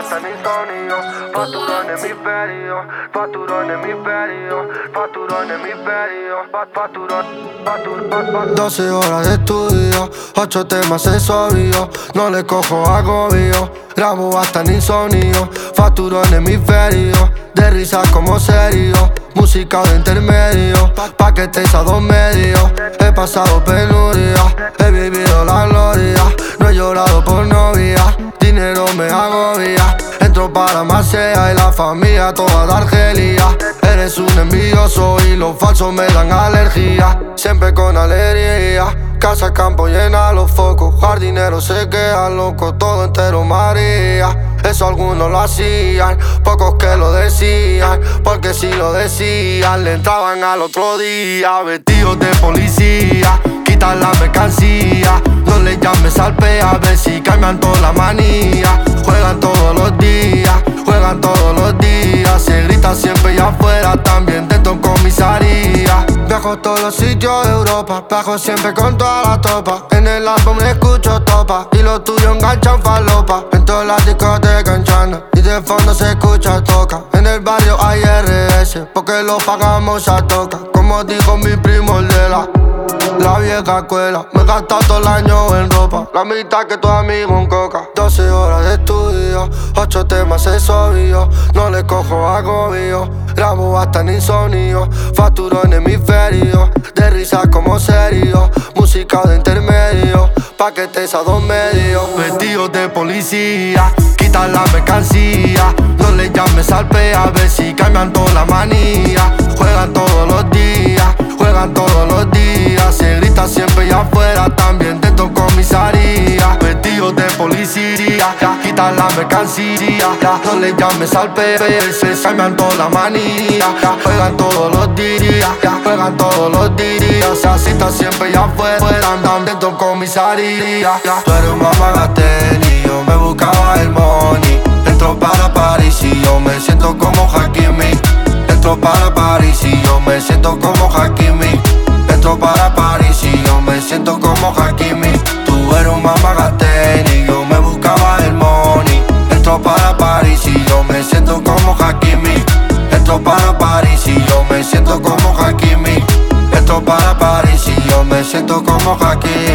hasta insomnio. Facturón hemisferio, facturón hemisferio, facturón hemisferio, facturón. 12 horas de estudio, 8 temas es obvio. No le cojo agobio, grabo hasta en insomnio. Facturón hemisferio, de risa como serio. Música de intermedio, paquetes a 2 medios. He pasado penuria, he vivido la gloria. No he llorado por novia, dinero me agobia. Entro para Macea y la familia toda de Argelia. Eres un envidioso y los falsos me dan alergia. Siempre con alegría, casa, campo llena los focos. Jardineros se quedan locos, todo entero María. Eso algunos lo hacían, pocos que lo decían. Porque si lo decían, le entraban al otro día. Vestidos de policía, quitan la mercancía. No le llames al PA, a ver si cambian toda la manía. Juegan todos los días, juegan todos los días. Se grita siempre y afuera, también dentro en comisaría. Viajo todos los sitios de Europa, viajo siempre con toda la tropa. En el álbum escucho topa y los tuyos enganchan falopa. En todas las discotecas enchana y de fondo se escucha toca. En el barrio hay RS porque lo pagamos a toca. Como dijo mi primo el de la vieja escuela. Me he gastado todo el año en ropa, la mitad que tu amigo en coca. 12 horas de estudio, 8 temas es obvio. No le cojo agobio, grabo hasta en insomnio. Facturo en hemisferio, de risa como serio. Música de intermedio, paquetes a 2 medios. Vestidos de policía, quitan la mercancía. No le llames al PA, a ver si cambian toda la manía. Juegan todos los días, juegan todos los días. Se grita siempre y afuera, también dentro en comisaría. Vestidos de policía, quitan la mercancía. No le llames al PA, se cambian toda la manía. Juegan todos los días, juegan todos los días. Se cita siempre y afuera, andan dentro en comisaría. Tú eres un mamagaten y yo me buscaba el money. Entro para París y yo me siento como Hakimi. Entro para París y yo me siento como Hakimi. Entro para París y yo me siento como Hakimi. Tú eres un mamagaten y yo me buscaba el money. Entro para París y yo me siento como Hakimi. Entro para París y yo me siento como Hakimi. Entro para París y yo me siento como Hakimi.